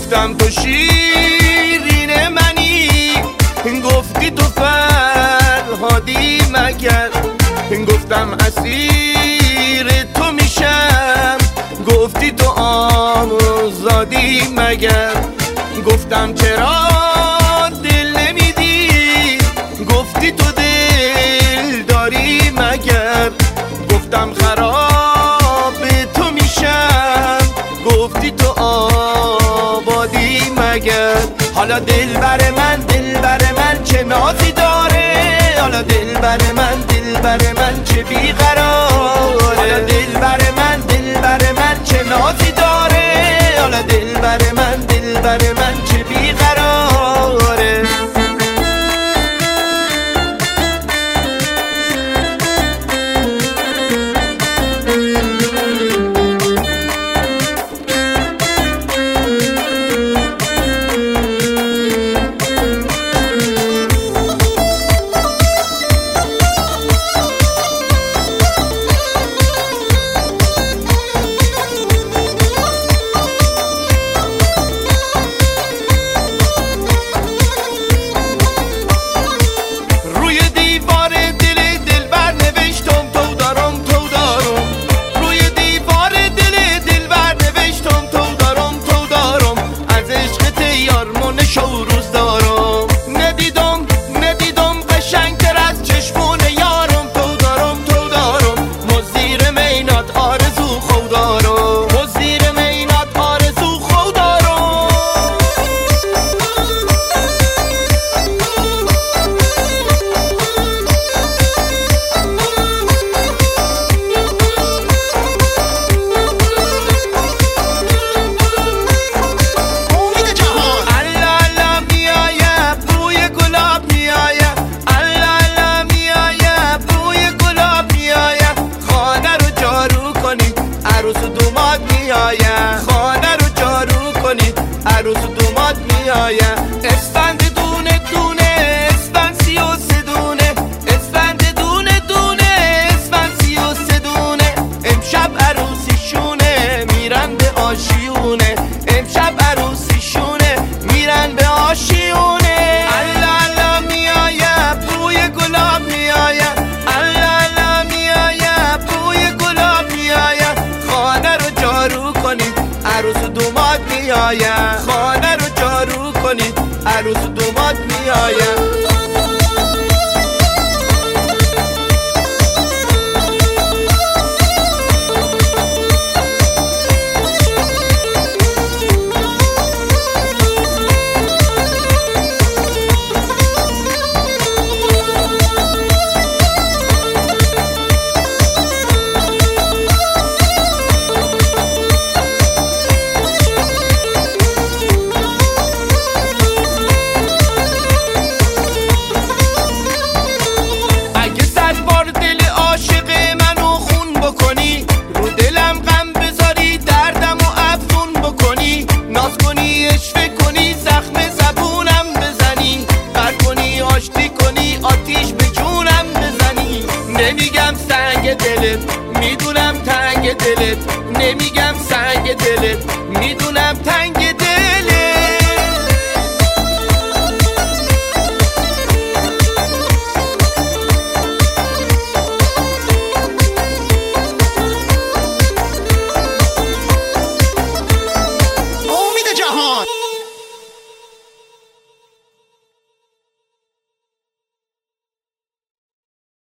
گفتم تو شیرین منی، گفتی تو فرهادی مگر، گفتم اسیر تو میشم، گفتی تو آزادی مگر، گفتم چرا دل نمیدی، گفتی تو دل داری مگر، گفتم خراب تو میشم، گفتی تو آبادی مگر. حالا دل بر من چه نازی داره، حالا دل بر من چه بیقراره، حالا دل بر من چه نازی داره، حالا دل بر من چه بیقراره. خانه رو جارو کنید عروس دوماد میایم. اسفند دونه دونه اسفند 33 دونه، اسفند دونه دونه اسفند 33 دونه، امشب عروسیشونه میرن به آشیونه، امشب عروسیشونه میرن به آشیونه. الله الله میایم بوی گلاب میایم، الله الله میایم بوی گلاب میایم. خانه رو جارو کنید عروس دوماد میایم، خانه رو جارو کنید عروس دوماد میایم. آتیش به جونم بزنی، نمیگم سنگ دلت میدونم تنگ دلت، نمیگم سنگ دلت میدونم تنگ دلت.